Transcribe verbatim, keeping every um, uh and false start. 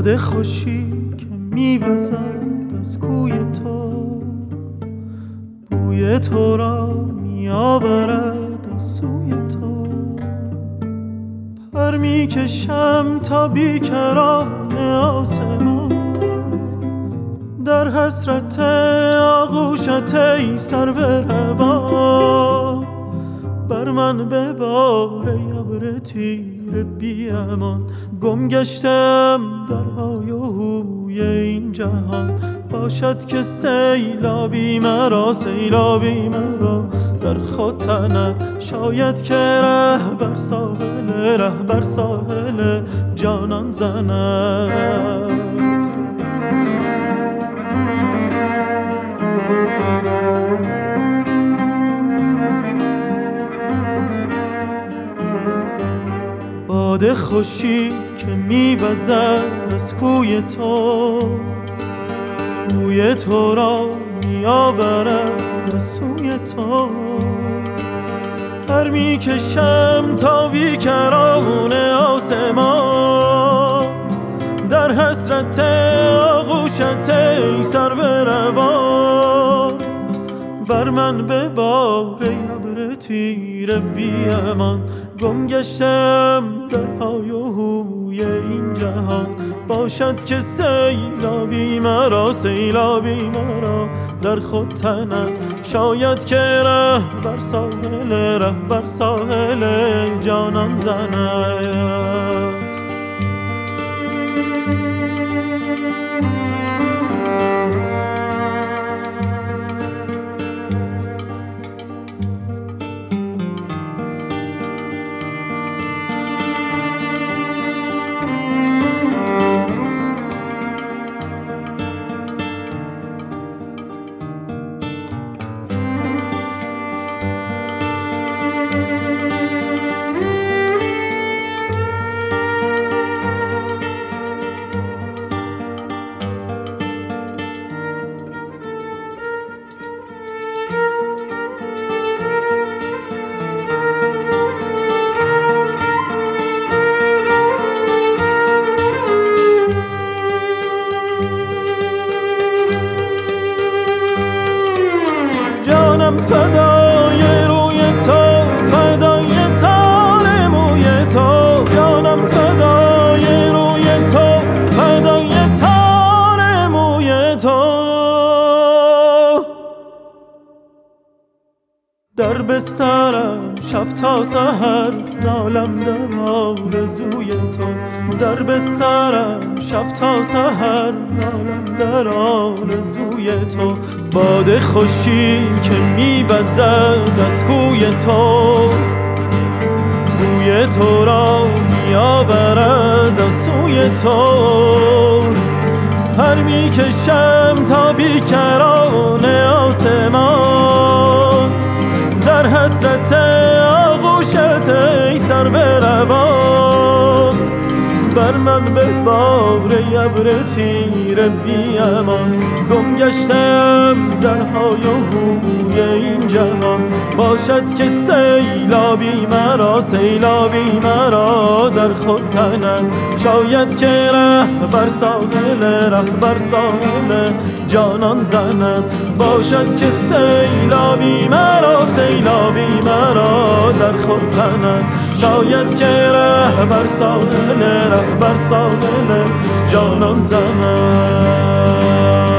باد خوشی که میوزد از کوی تو، بوی تو را میآورد از سوی تو. پر میکشم تا بیکران آسمان، در حسرت آغوشت ای سرو روان. بر من ببار ابر تیر بی امان، گم گشتم در های و هوی این جهان. باشد که سیلابی مرا، سیلابی مرا در خود تند. شاید که ره بر ساحل، ره بر ساحل جانان زند. باد خوشی که میوزد از کوی تو، بوی تو را میآورد از سوی تو. پر میکشم تا بیکران آسمان، در حسرت آغوشت ای سرو روان. بر من ببار ابر تیر بی امان، گم گشتم در های و هوی این جهان. باشد که سیلابی مرا، سیلابی مرا در خود تند. شاید که ره بر ساحل، ره بر ساحل جانان زند. فدای روی تو، فدای تار موی تو. جانم فدای روی تو، فدای تار موی تو. در بسترم شب تا سحر نالم در آرزوی تو. در بسترم شب تا سحر نالم در آرزوی تو. باد خوشی که میوزد از کوی تو، بوی تو را میآورد از سوی تو. پر میکشم تا بیکران آسمان، در حسرت آغوشت ای سرو روان. بر من ببار ابر تیر بی امان، گم گشتم در های و هوی این جهان. باشد که سیلابی مرا، سیلابی مرا در خود تند. شاید که ره بر ساحل، ره بر ساحل جانان زند. باشد که سیلابی مرا، سیلابی مرا در خود تند. شاید که ره بر ساحل، ره بر ساحل جانان زند.